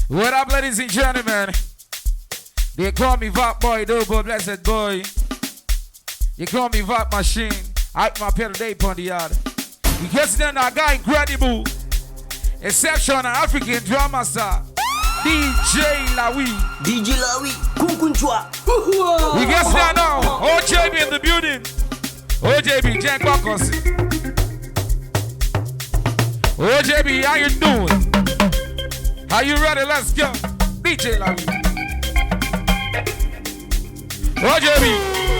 What up, ladies and gentlemen? They call me Vap Boy, Double Blessed Boy. You call me Vap Machine. Out my pedal day on the yard. You guess then I got incredible, exceptional African drama star, DJ Lawi. DJ Lawi, Kunkunchwa. You guess that now? OJB in the building. OJB, Jack Bakos. OJB, how you doing? Are you ready? Let's go. DJ Lawi. OJB.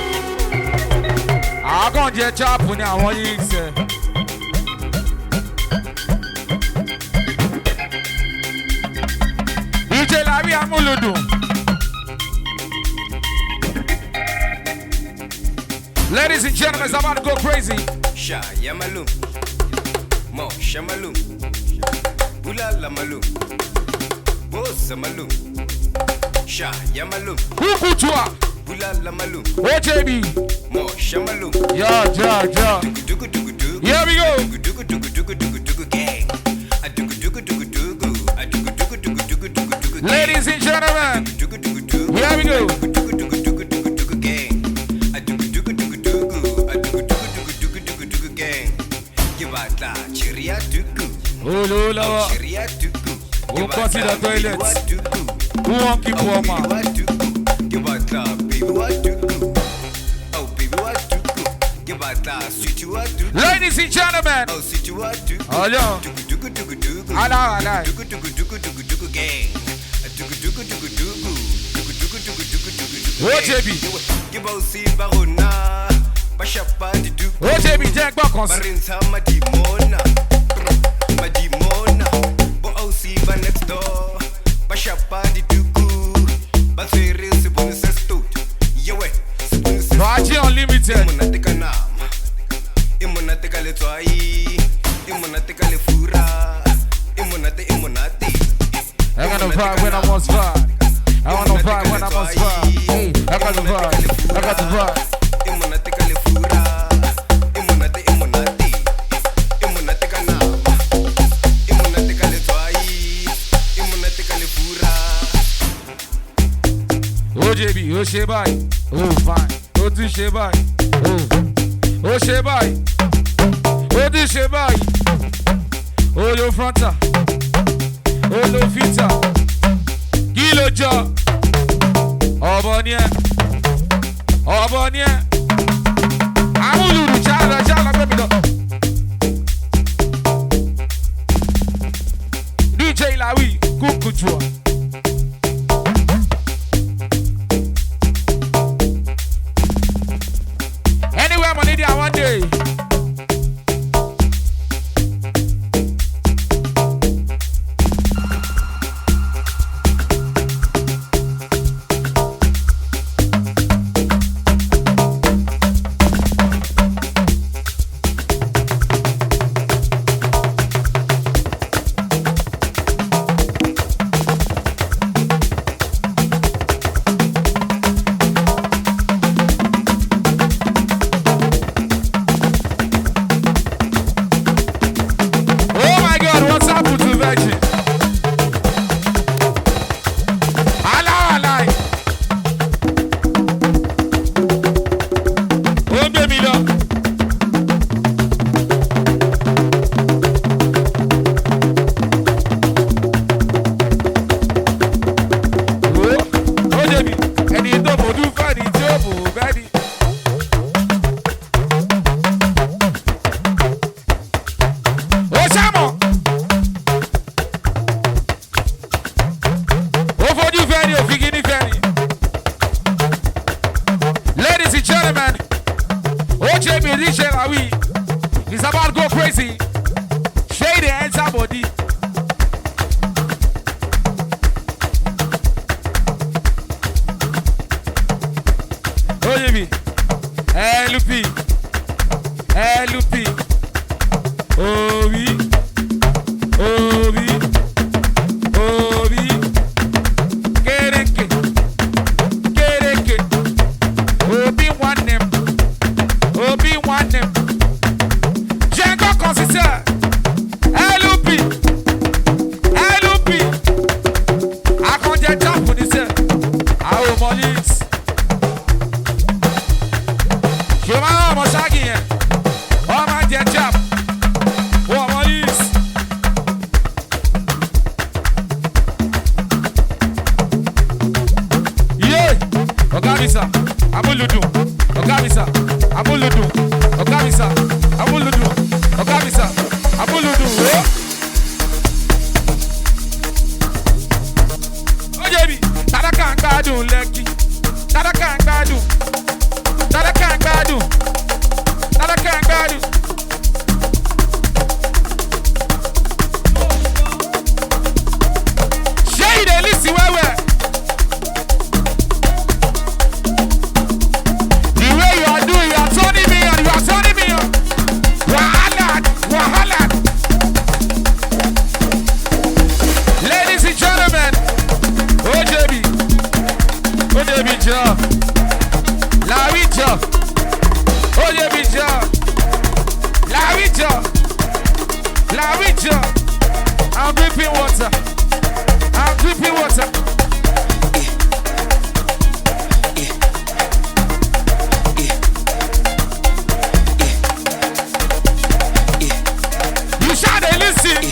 I'm going to get chop now. What you say? DJ Lawi Amuludu. Ladies and gentlemen, it's about to go crazy. Sha Yamalu. Mo Shamalu. Bulala Malu. Bosa Malu. Sha Yamalu. Kukutua. Bulala Malu. OJB. Mo Shamalu. Yeah. Here we go. Gang. Ladies and gentlemen, here we go. Oh, Lola. Who pass it the toilets? Who won't keep warm up? Ladies and gentlemen, oh, yo. Ala. OJB. OJB, Jack Bakos. Madimona, bo aussi va next door. Bashapa di duku, basere se bonus stout. Yewe, se bonus. Baji Unlimited. Imonateka nam, imonateka le twai, imonateka le fura, imonate. I got the vibe when I'm on spot. I want the vibe when I'm on spot. Hey, I got the vibe. Imonateka le fura, imonate. OJB, Oshebai, oh fine, Odu Shebai, oh Shebai, Odu Shebai, oh yo fronta, oh lo fita, Gilo Jo, Obonie, Amuluru, Chala, baby do. DJ Lawi, Kukuchua. One day. It's about to go crazy. Shady enter body. OJB. LP. Obi. Kereke. Obi one name. Django consisteur. LP. La Richa. I'm dripping water. I'm dripping water. You shout and listen.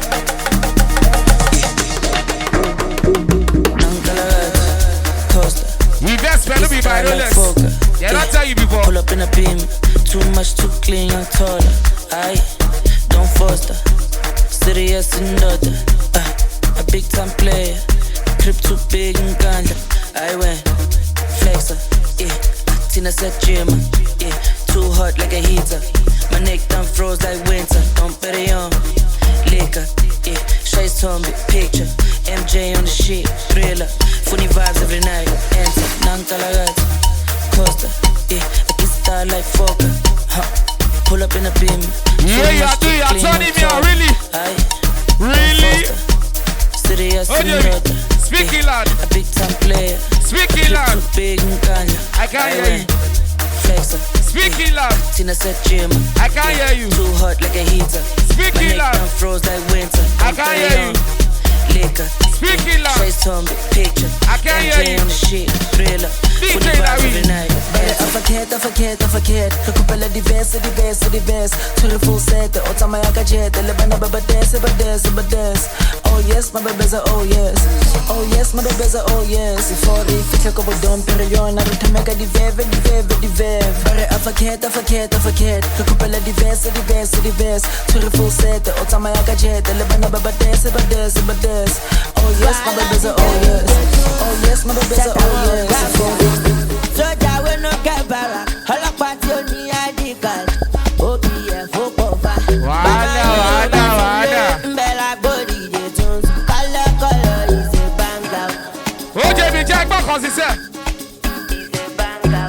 Invest, man, be my Rolex. Yeah, I'll tell you before. Pull up in a beam, too much, too clean, young taller. Aye, don't foster. Serious and daughter. A big time player. Crib too big and ganja. I went flexer. Yeah, Tina said gym. Yeah, too hot like a heater. My neck done froze like winter. Don't bet it on liquor. Yeah, Shay's zombie picture. MJ on the shit, thriller. Funny vibes every night. Enter, Nankalagata, Costa. Yeah, I can style like Fokker. Pull up in a beam. Yeah, you do. You're turning me on, really? Aye. Really? Serious and daughter. Speaking loud. A big time player. Speaking loud. Too big and ganja. I can't hear you. Flexer. Speaking loud. Tina said gym. I can't hear you. Too hot like a heater. Speaking loud. Froze like winter. I can't hear you. Liquor. Speaking loud. Trace zombie picture. I can't hear you. On the shit, thriller. DJ Larry. I forget. Recupera diverse. To full set, the Otama Yakajet, the Lebana Babades. Oh yes, my baby's a oh yes. Oh yes, my baby's a oh yes. Before they fit like a dumb period, I to make a divev. I forget. Recupera diverse. To full set, the Otama Yakajet, the Lebana Babades. Oh yes, my baby's a oh yes. Oh yes, my baby's a oh yes. So that we no get bara. Hola party on the ID card. OPF, Okofa. Wada. Bella body, the tunes. Color is a bang out. Oh, JB, Jack, back on this set. Is a bang out.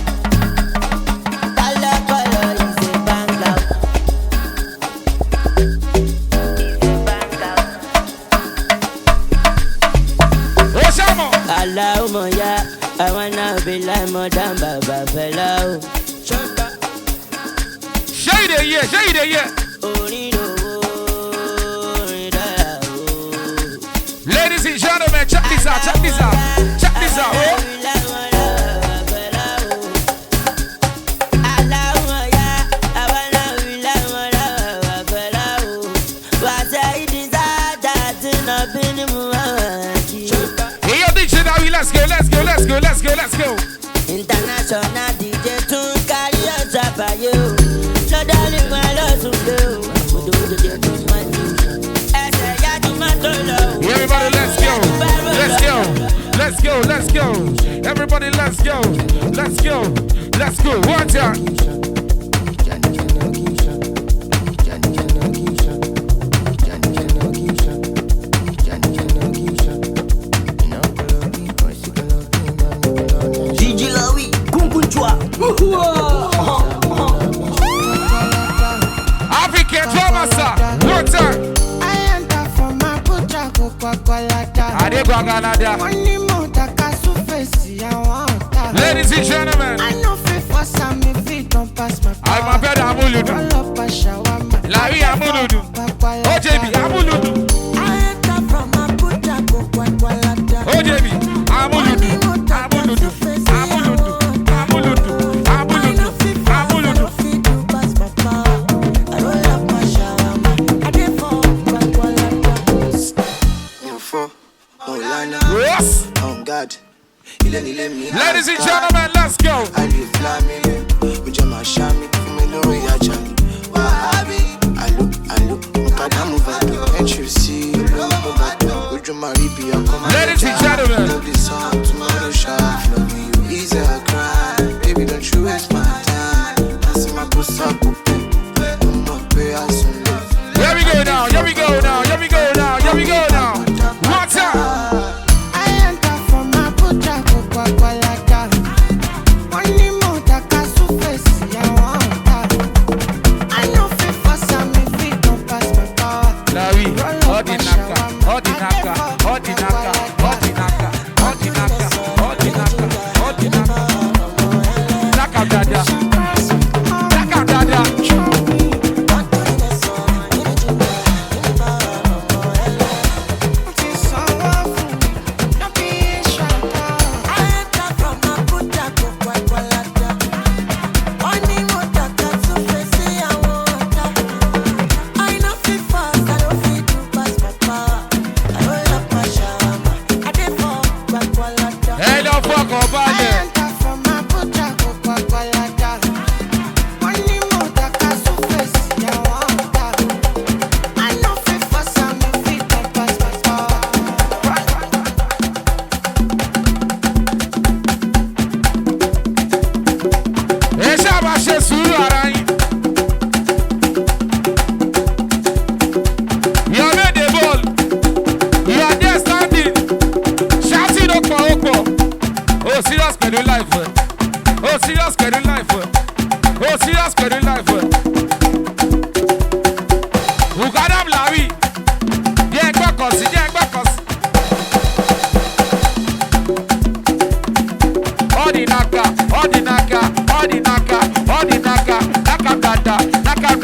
Color is a bang out. Is a bang out. Oh, Shamo. Allow me, yeah. I wanna be like Madame Baba Fellow. Shade yeah. Ladies and gentlemen, check this out. Oh. Hey, yo, DJ Larry, let's go. International DJ tune carry us up by you. No darling, my love to do. We do the to my team. I say ya to my solo. Everybody, let's go. Everybody, let's go. One time. DJ Lawi, Kunkunchwa. African drama star. One time. I enter from my putra Coca-Cola. Adegwaganada. Money motor kasu face I want. Ladies and gentlemen. I know fit for some if it don't pass my power. I'm a better Amuludu. Roll up a shawarma. Larry Amuludu. OJB Amuludu. I enter from my putra Coca-Cola. OJB Amuludu. Yes. Oh God. Ladies and gentlemen, let's go. Ladies and gentlemen. Baby, don't you waste my time. Here we go now. One time. I enter from my putra Coca-Cola. Money motor kasu face I want. I know fit for some if it don't pass my power. Larry, Odinaka.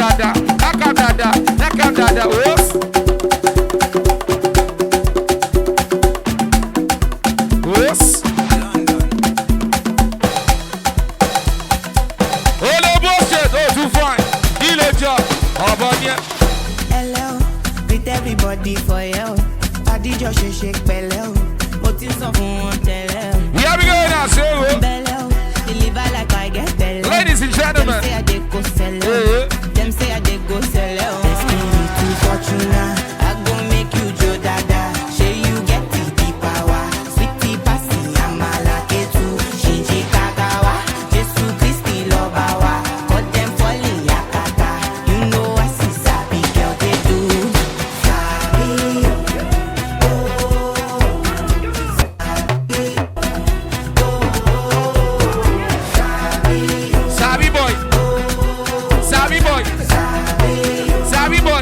dada, nakam dada, nakam dada. Oops. Oops. Oh no bullshit, oh too fine. Kill a job, Abanya. Hello, with everybody for you. Body just shake bello. But it's so fun, tell Here we go now, so. bello. Deliver like I get bello. Ladies and gentlemen. Them say I dey go sell Yeah. Them say I dey go sell Destiny to Fortuna. I go make you Joe Dada. Say you get the power. Sweetie passy, amala ketu. Shinji kagawa. Jesu Christi lobawa. Got them falling yakata. You know I see sabi girl they do. Sabi, Sabi boy. Sabi boy. Sabi boy.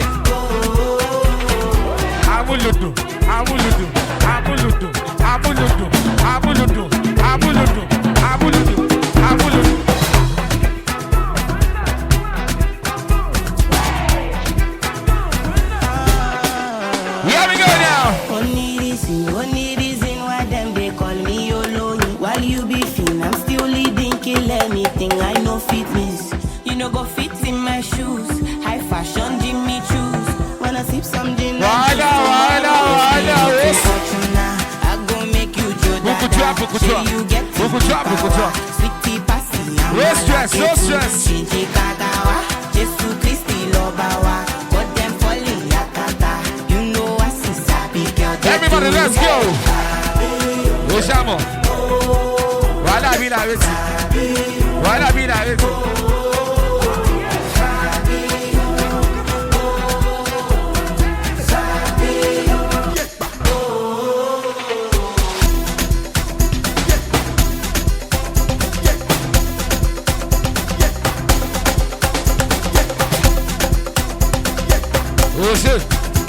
Amuludu. Amuludu. Amuludu. Amuludu. Amuludu. Amuludu. Amuludu. Amuludu. Here we go now. Only reason why them they call me Oloni. While you be fin, I'm still leading, kill anything. I know fitness. You know go fit in my shoes. High fashion, Jimmy choose. Wanna sip some gin? Wala. I go make you Joe Buku Dada. drop, buku Say drop. you get Buku drop, buku drop. Sweetie passy, No stress, no stress. Shinji kagawa. Jesu Christi lobawa. Got them falling yakata. You know I see sabi girl. they Everybody, do. let's go. Oshamo. Wala be la weti. Wala be la weti. Oh shit.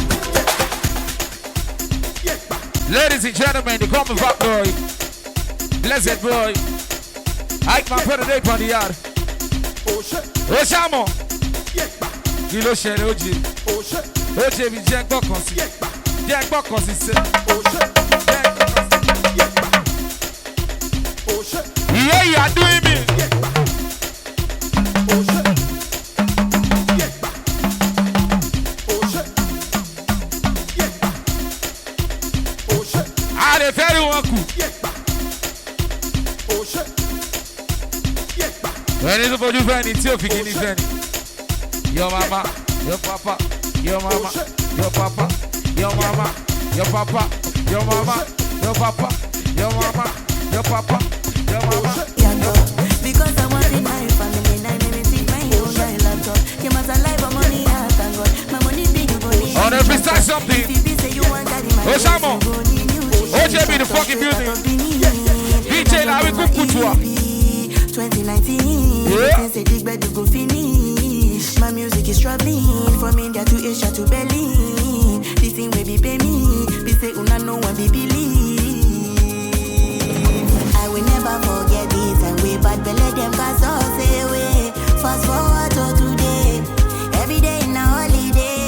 Ladies and gentlemen, they call me Fat Boy. Blessed boy. Ike my brother day on the yard. Oshamo. Kí ló ṣẹlẹ̀ oje? Oje mi jẹ́ gbọ́kàn sí. Jẹ́ gbọ́kàn sí sẹ́. Ìyá ìyá dún mi. A lè fẹ́ rí wọn kù. Ẹni tó fojú fẹ́ ni tí ò fi kíní fẹ́ ni. Your mama, your papa, your mama, your papa, your mama, your papa, your mama, your papa, your mama, your papa, your mama. Because I want in my family, and I never see my own laptop. You must alive for money, I thank God. My money big, you go need. On every side something. If you say you want that in my Oshamo. OJ be the fucking building. DJ la we cook kutua. 2019, Yeah. things say dig bed to go finish. My music is traveling from India to Asia to Berlin. This thing will be pay me. Be say una no one be believe. I will never forget this and we bad belly them cause all say away. Fast forward to today. Every day in a holiday.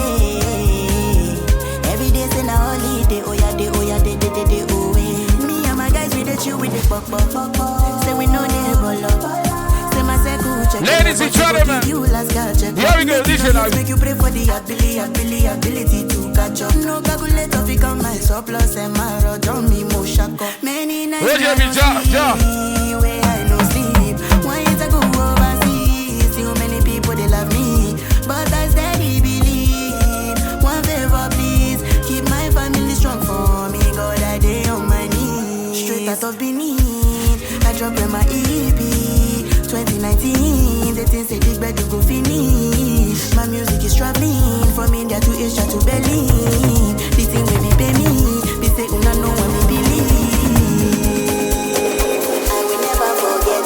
Every day's in a holiday. Oh yeah, day, oh yeah. Me and my guys we dey chill with the pop. Say we know they bolo. Say my circle check. Ladies and gentlemen, here we go, listen now. Make you pray for the ability to catch up. No calculator fi come my surplus and my road on me mo shako. Many nights OJ be ja. where I no sleep. One year to go overseas. See how many people they love me, but I steady believe. One favor please, keep my family strong for me. God I day on my knees. Straight out of Benin, I drop in my EP. 2019, the things say dig bed you go finish. My music is traveling from India to Asia to Berlin. This thing will be pay me. Be say una no one me believe. I will never forget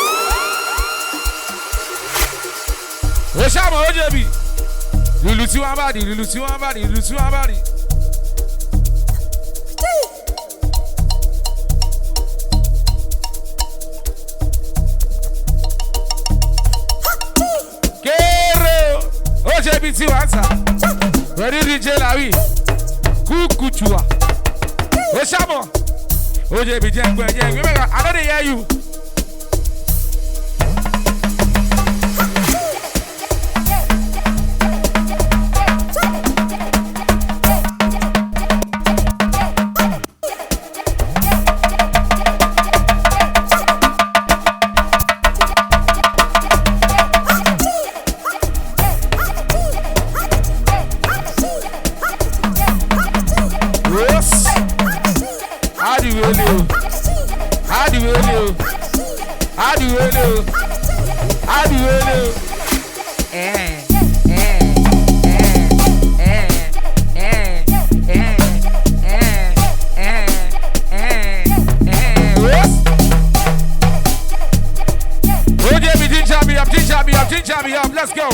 it. Oshamo OJ be. Lulu tí wọ́n bá di, lulu tí wọ́n bá di, lulu tí wọ́n bá di. Kéré o. see what's up. Ready DJ Larry. Kukuchua. Oshamo. OJ Jengwe. I know they hear you. Let's go.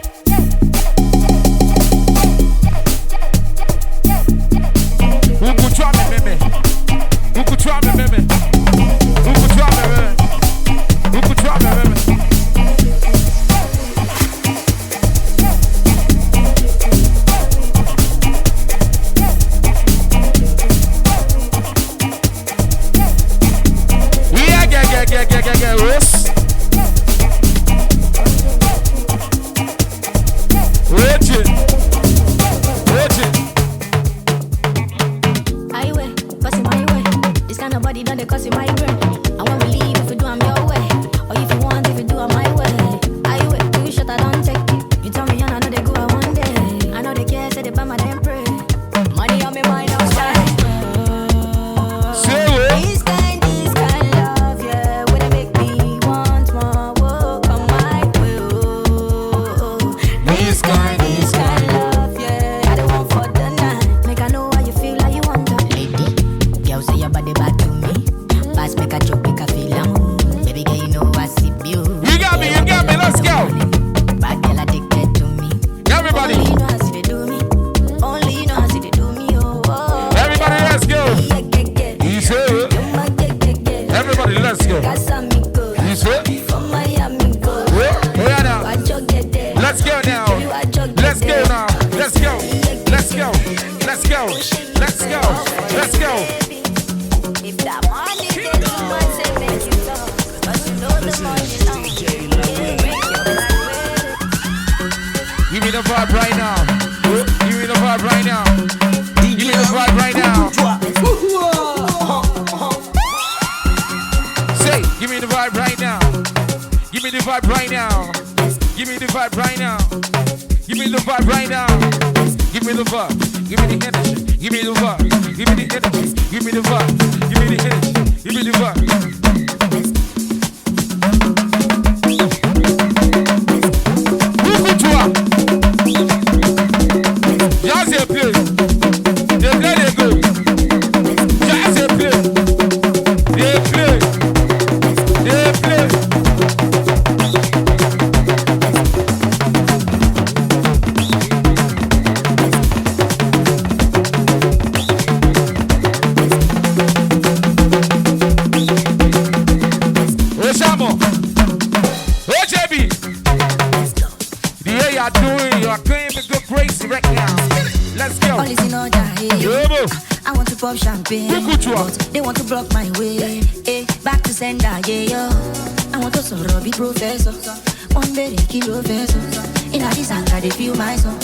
They want to block my way. Back to sender, yeah, yo. I want to sorrow, be professor. One very kilo vessel. In a this anger, they feel my song.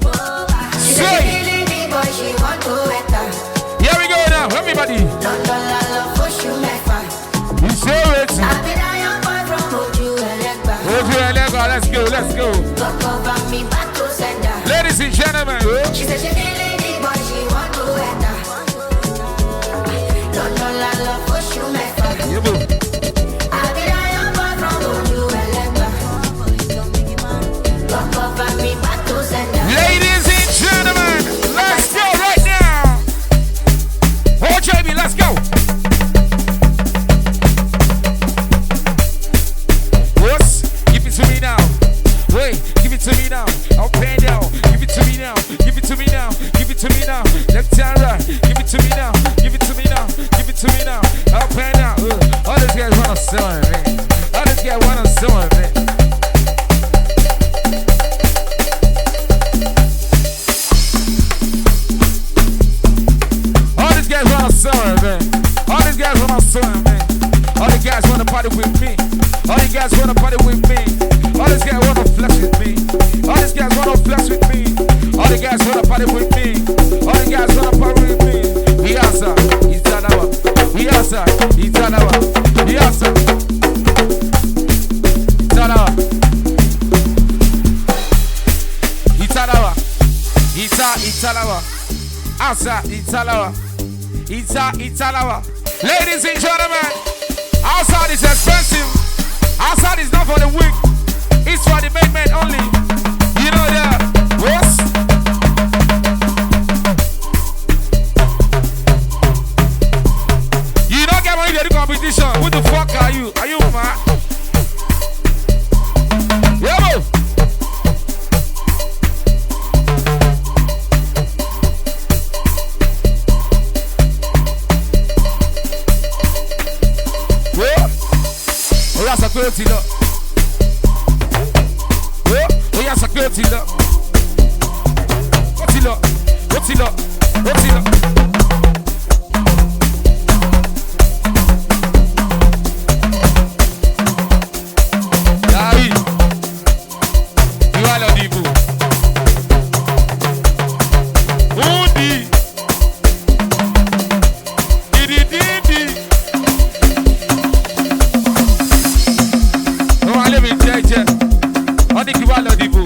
She's feeling me, boy, she want to enter. Here we go now, everybody. London, I love push you, make fun. You say it. I've been a young boy from Oju Elegba. Oju Elegba, let's go, let's go. Look over me, back to sender. Ladies and gentlemen, she said she feeling me, boy, she want to enter. London, I love push you, make fun. Yeah, boo. I've been a young boy from Oju Elegba. Look over me, back to sender. Ladies and gentlemen, let's go right now. Oh, JB, let's go. What's? Give it to me now. Wait, give it to me now. Up and down. Give it to me now. Give it to me now. party with me. All you guys wanna party with me. All these guys wanna flex with me. All these guys wanna flex with me. All the guys wanna party with me. All the guys wanna party with me. We answer, Italawa. We answer, Italawa. We answer, Italawa. Italawa. Italawa. Answer, Italawa. Italawa. Ladies and gentlemen, outside is expensive. Outside is not for the weak. It's for the main men only. You know that. Yes? You don't get money to the competition. Who the fuck are you? Are you mad? Yeah, bro. Oya sọ pé ó ti lọ. Oya sọ pé ó ti lọ. Ó ti lọ. Ó ti lọ. Ó ti lọ. Yàrá ìwà lọ dìbò. Ó di. Dìdìdìdì. Wọ́n ní kí wá lọ dìbò,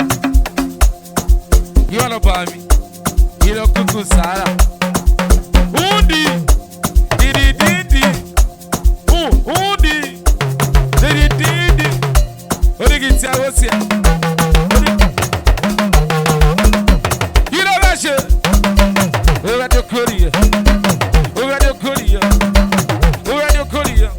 kí wọ́n lọ bá mi, kí lọ kúkú sára. Húndì, dìdìdìdì, húndì, dìdìdìdì, oníkì tí a wó sí ẹ. Kí ló bá ṣe? Ó bá dé kórì yẹ, ó bá dé kórì yẹ, ó bá dé kórì yẹ.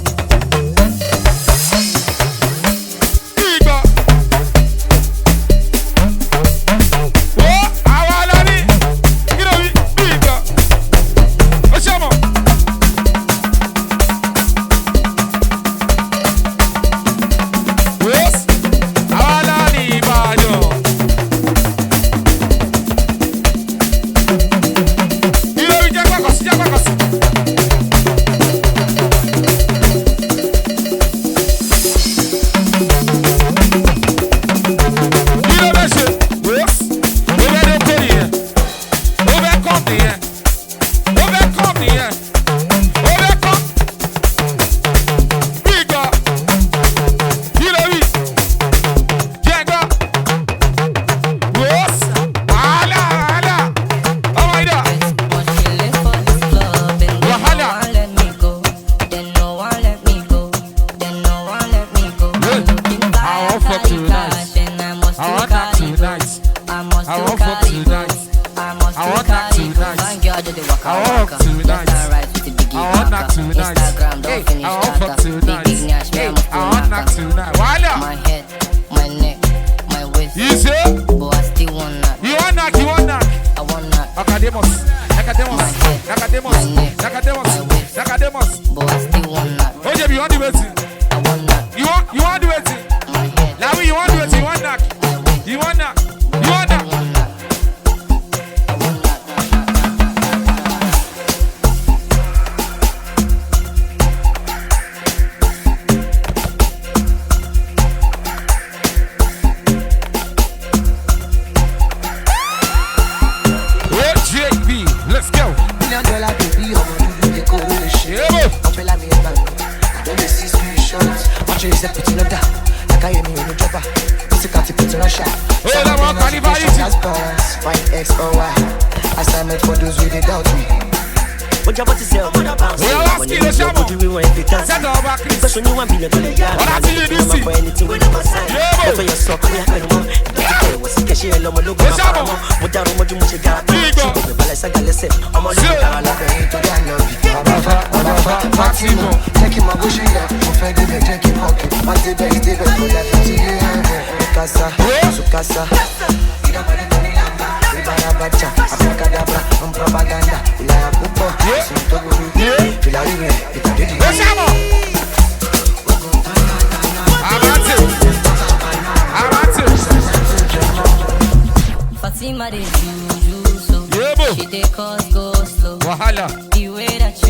Fatima, they do so. She dey cause go slow. Wahala. The way that you move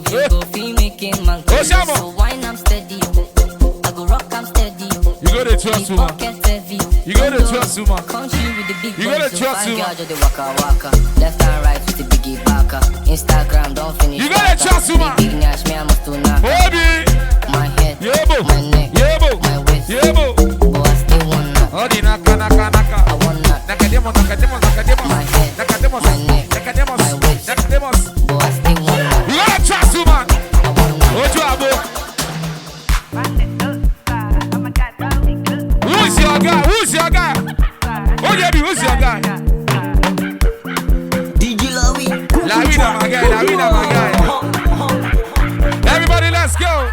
You go feel making man go. So wine I'm steady. I go rock I'm steady. You go to trust woman. You go to trust woman. Country with the big You go to trust woman. Waka. Left and right with the biggie backer. Instagram don't finish. You go to trust woman. Big Nash me I must do now. My head, my neck, my waist. But I still want that. Oh, the naka. I want that. Nakademos. My head, Nakademos. my neck, my waist. Nakademos. But I still want that. You gotta trust woman. I want that. What you have? Who's your guy? Oh, yeah, who's your guy? DJ Lawi. Lawina, my guy. Everybody, let's go.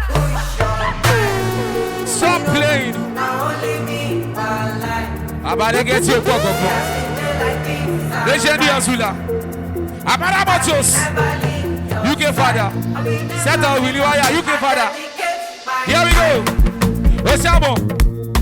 Stop playing. Abade get you Coco. Legend Azula. Abada Matos. UK father. Settle Willie Wire, UK father. Here we go. Osamo.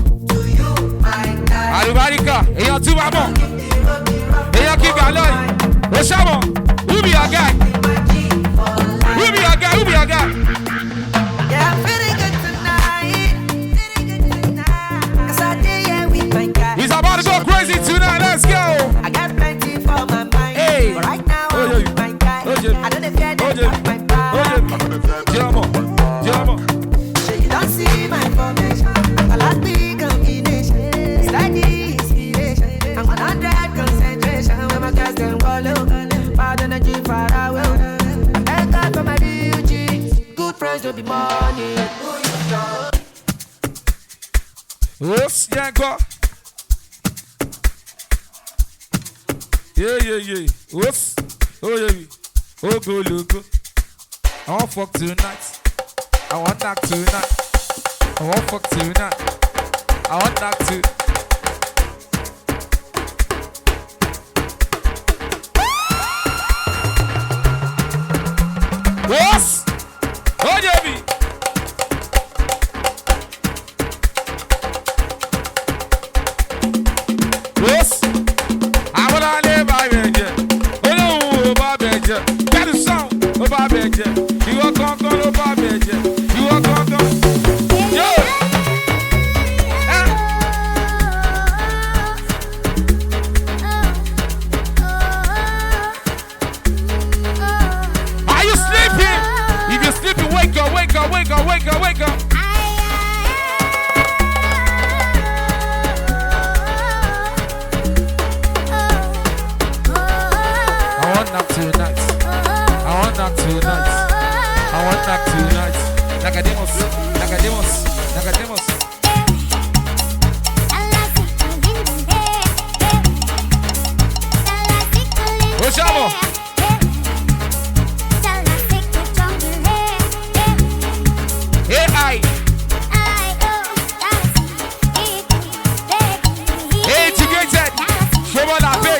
Arubarika. Eyan Tubamo. Eyan Kigaloi. Osamo. Who be your guy? Who be your guy? Yeah, I'm feeling good tonight. Cause I did, yeah, with my guy. He's about to go crazy tonight. Let's go. I got plenty for my mind. Hey. But right now, I'm with my guy. I don't care that my back. Jamo. So you don't see my formation. I like big combination. It's like the inspiration. I'm 100 concentration. When my guys can follow. Bad energy far away. Thank God for my DUG. Good friends don't be money. Oops, Yanko. Yeah. Oops. Oh, yeah. Oh, go, look. I want fuck tonight. I want knock tonight. I want fuck tonight. I want knock to. Oops. Oh, yeah. Oops. I want to live by Benja. Oh, no, by Benja. That is song. Oh, by Benja. You are gone, oh, by Benja. You are gone. Yo. Are you sleeping? If you're sleeping, wake up. I want knock tonight. Nakademos. Oshamo. AI. Integrated. Show la fête.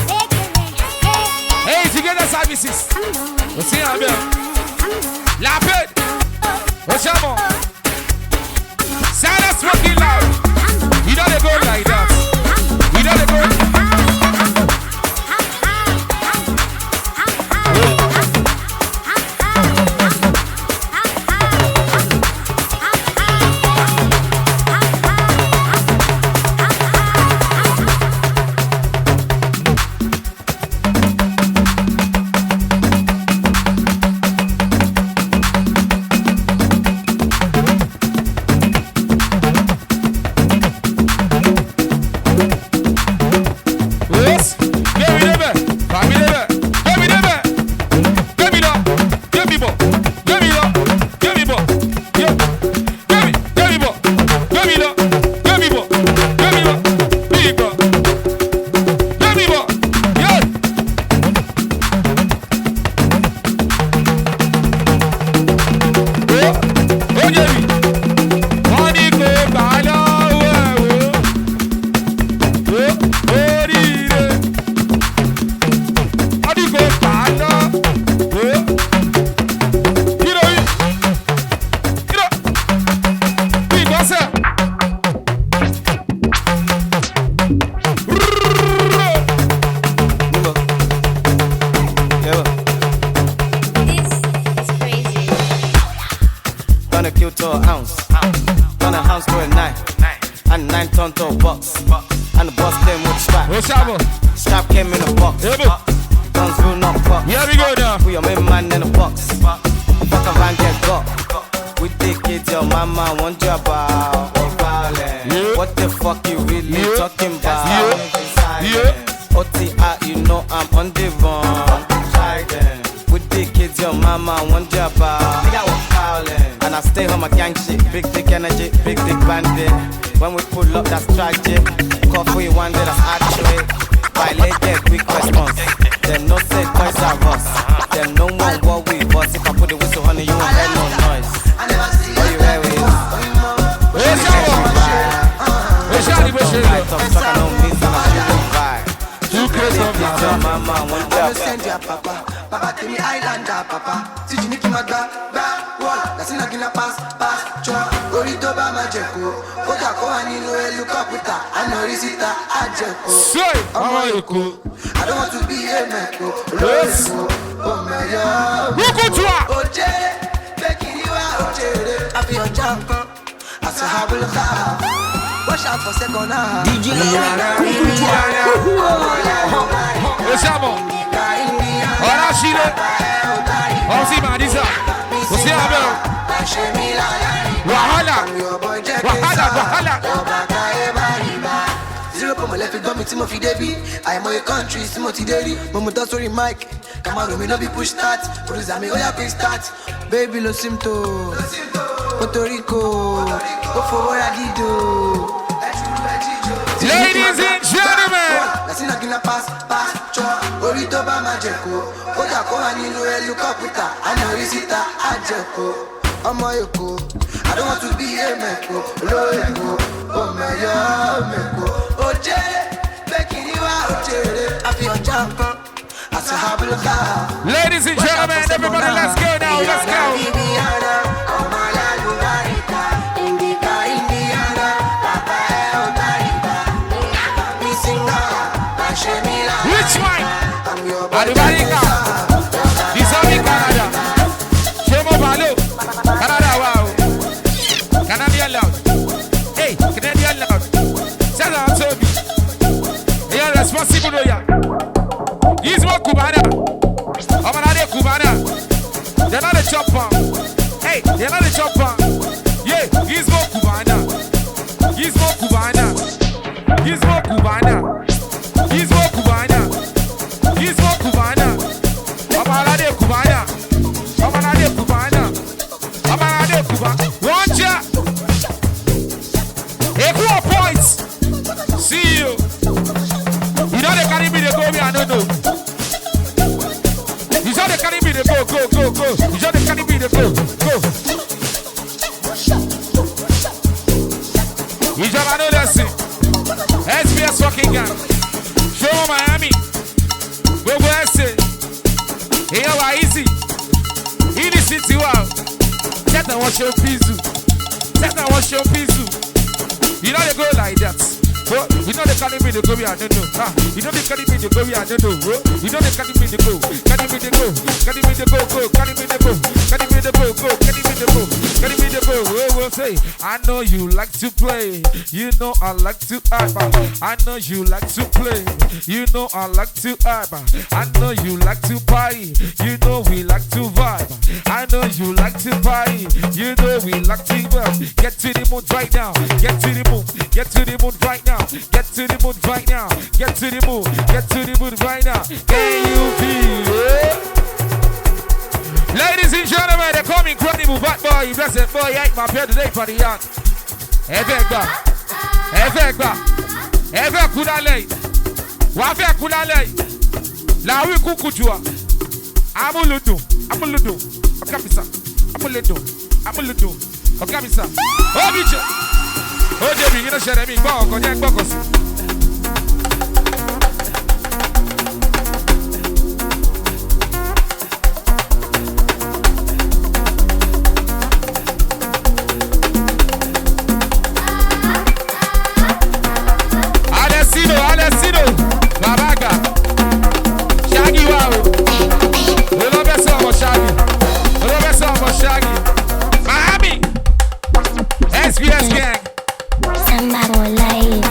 Integrated services. Aussi un bien. La fête. Oshamo. Sound us working loud. You know they go like that. You know they go. front of box. And the boss came with strap. What's up? Strap came in a box. Guns will not fuck. Here we go now. Put your main man in a box. Fuck a van get got. We take it, your mama want you about. What the fuck you really talking about? OTI, you know I'm on the run. With the kids, your mama want you about. And I stay home, I gang shit. Big dick energy, big dick bandit. When we pull up, that's tragic. Coffee one day, that's actually. Violate get quick response. Them no say boys are us. Them no one what we boss. If I put the whistle on you won't hear no noise. What you hear is Papa tell me Islander, Papa. Si tu n'es qui m'a gba, wall. La scène qui n'a passe, choi. Gorito ba ma jeko. Oja ko ani no elu kaputa. Anorisita ajeko. Say, Amayoko. I don't want to be a meko. Loseko. Oh my God. Look at you. Oje, bekiriwa oje. I feel jump. Asahabul kha. Watch out for second half. DJ Ora Chile. Osi Madisa. Osi Abel. Wahala. Zero for my left, it got me Timothy Debbie. I am my country, Timothy Derry. Mama that's sorry Mike. Come on, me no be push start. Produce me, oh yeah, quick start. Baby, lo simto. Puerto Rico. Go for what I did do. Ladies and gentlemen. La scène qui n'a passe, choi. Gorito ba ma jeko. Oja ko ani no elu kaputa. Anorisita ajeko. Amayoko. I don't want to be a meko. Loeko. Oh my God, meko. Oje, bekiriwa oje. I feel jump. Asahabul kha. Ladies and gentlemen, everybody, let's go now. Let's go. Which one? Adibarika. Disami Canada. Shemo Balo. Canada, wow. Canadian loud. Hey, Canadian loud. Tell her Toby. You're responsible, no ya. He's more Cubana. I'm another Cubana. They're not a chopper. Hey, they're not a chopper. Yeah, he's more Cubana. He's more Cubana. He's more Cubana. He's more Cubana. He's more Cubana. I'm another Cubana. I'm another Cubana. I'm another Cubana. One shot. Equal points. See you. You know they carry me, they go me, I don't know. You know they carry me, they go. You know they carry me, they go. You know I know that's it. SBS fucking gang. Show Miami. Go West. Here are easy. In the city, wow. Let them wash your pizu. Let them wash your pizu. You know they go like that. Oh, you know they carry me to go, I don't know. You know they carry me to go, I don't know. Oh, you know they carry me to go. Carry me to go. Carry me to go. Carry me to go. Carry me to go. Carry me to go. Carry me to go. Oh, say, I know you like to play. You know I like to act. I know you like to play. You know I like to act. I know you like to party. You know we like to vibe. I know you like to party. You know we like to vibe. Get to the mood right now. Get to the mood. Get to the mood right now. Get to the mood right now. Get to the mood. Get to the mood right now. Can you feel it? Ladies and gentlemen, they call me incredible bad boy. Blessed boy, I ain't my bed today for the young. Evegba. Eve kudale. Wafe kudale. La wi kukujua. Amuludu. Okabisa. Amuludu. Okabisa. Obiche. Oh, Debbie, you know, share me. Go, Alessino, Babaga, Shaggy, wow. We love us all, Shaggy. Miami, SBS gang. Samba Live.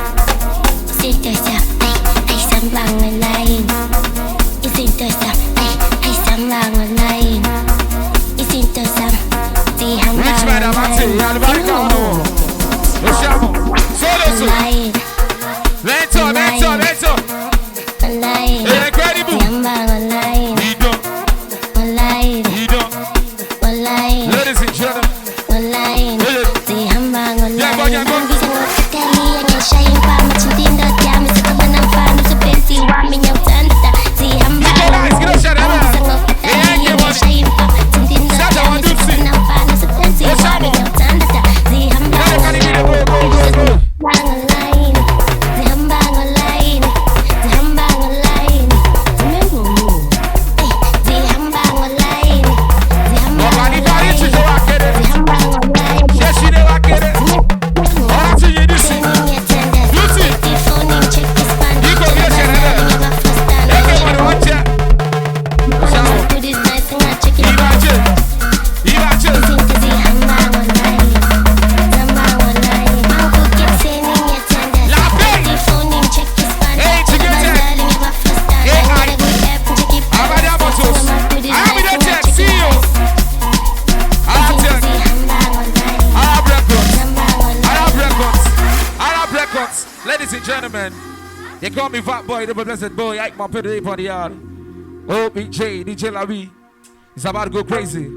man. They call me Fat Boy, the blessed boy. Ike my pretty on the yard. Oh, DJ Larry. It's about to go crazy.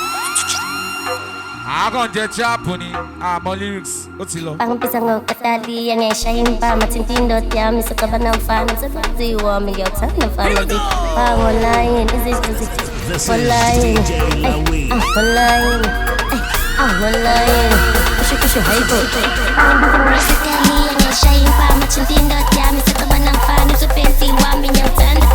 I'm gonna get Japoni. My lyrics. What's it low? Pang pisang o katali yang shayin pa matintindot ya miso ka ba ng fan sa ziwa mi yaw tan ng family pang online is this online online online kushu hypo pang pisang o katali yang shayin pa matintindot ya miso ka ba ng fan sa ziwa mi yaw tan